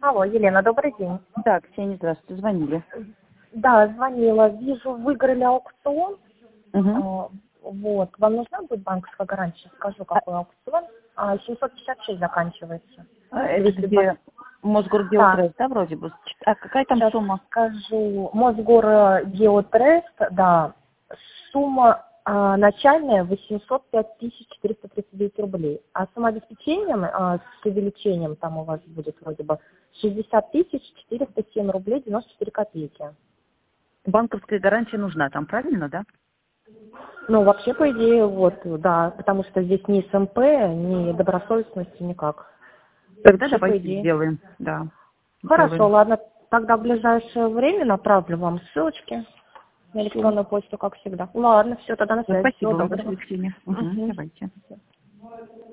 Алло, Елена, добрый день. Да, Ксения, здравствуйте, звонили. Да, звонила. Вижу, выиграли аукцион. Угу. Вот. Вам нужна будет банковская гарантия? Скажу, какой аукцион. 756 заканчивается. Это где Мосгоргеотрест, да, вроде бы? А какая там Сейчас сумма? скажу. Мосгоргеотрест, да. Сумма начальная 805 439 рублей. А самообеспечением с увеличением там у вас будет вроде бы 60 407 рублей 94 копейки. Банковская гарантия нужна там, правильно, да? Ну, вообще, по идее, вот, да, потому что здесь ни СМП, ни добросовестности никак. Тогда Вообще, по давайте идее. сделаем, да, Хорошо, сделаем. ладно, тогда в ближайшее время направлю вам ссылочки на Всё. электронную почту, как всегда. Ладно, все, тогда на связи. Спасибо Всего вам доброго. большое, Ксения. Угу, Мгм. давайте.